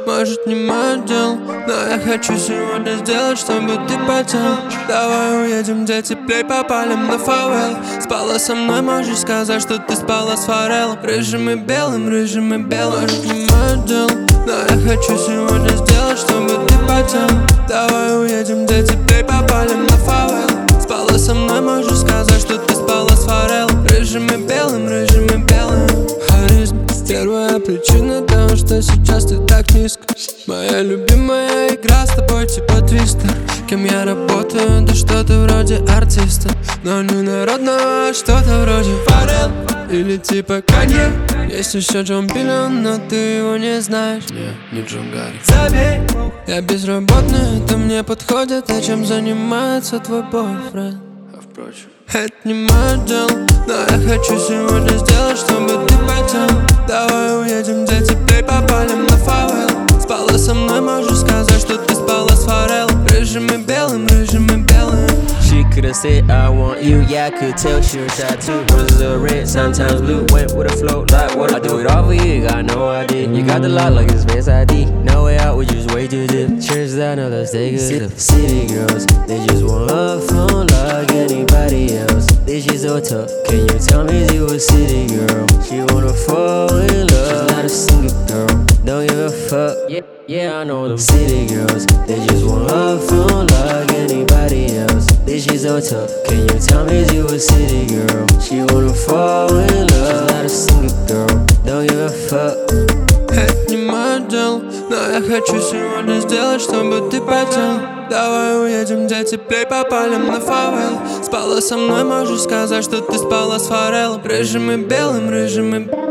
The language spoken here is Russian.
может не мое дело, но я хочу сегодня сделать, чтобы ты потел. Давай уедем, где теплей, попалим на фавел. Спала со мной, можешь сказать, что ты спала с форелом. Рыжим и белым, может не мое дело, но я хочу сегодня сделать, чтобы ты потел. Давай уедем, где теплей, попалим на фавел. Спала со мной, можешь сказать, что ты спала с форелом. Рыжим и белым, харизм. Первая причина того, что сейчас ты так низко. Моя любимая игра с тобой типа твистер. Кем я работаю, да что-то вроде артиста. Но не народного, а что-то вроде Фаррелл. Или типа Канье. Есть еще Джон Пиллион, но ты его не знаешь. Не Джон Гарри. Забей. Я безработный, это мне подходит. А чем занимается твой бойфренд? А впрочем, это не мое дело, но я хочу сегодня сделать, чтобы ты потел. Давай уедем, где теплей, попалим на фавел. Спала со мной, можешь сказать, что ты спала с форелом. Рыжим и белым. She could've said I want you, yeah I could tell she was shy too. Roses are red, sometimes blue, went with a float like what I do it all for you, you got no idea. You got the lock like it's Face ID. No way out, we just way too deep. Turns out now let's take it. City girls, they just want love from like anybody else. This shit so tough, can you tell me you a city girl? She wanna fall in love, she's not a single girl. Don't give a fuck, yeah I know them city girls. They just want love from like anybody else. This shit so tough, can you tell me you a city girl? She wanna fall in love, she's not a single girl. Don't give a fuck. Это не мое дело, но я хочу сегодня сделать, чтобы ты потел. Давай уедем, где теплей, попалим на фавел. Спала со мной, можешь сказать, что ты спала с форелом. Рыжим и белым.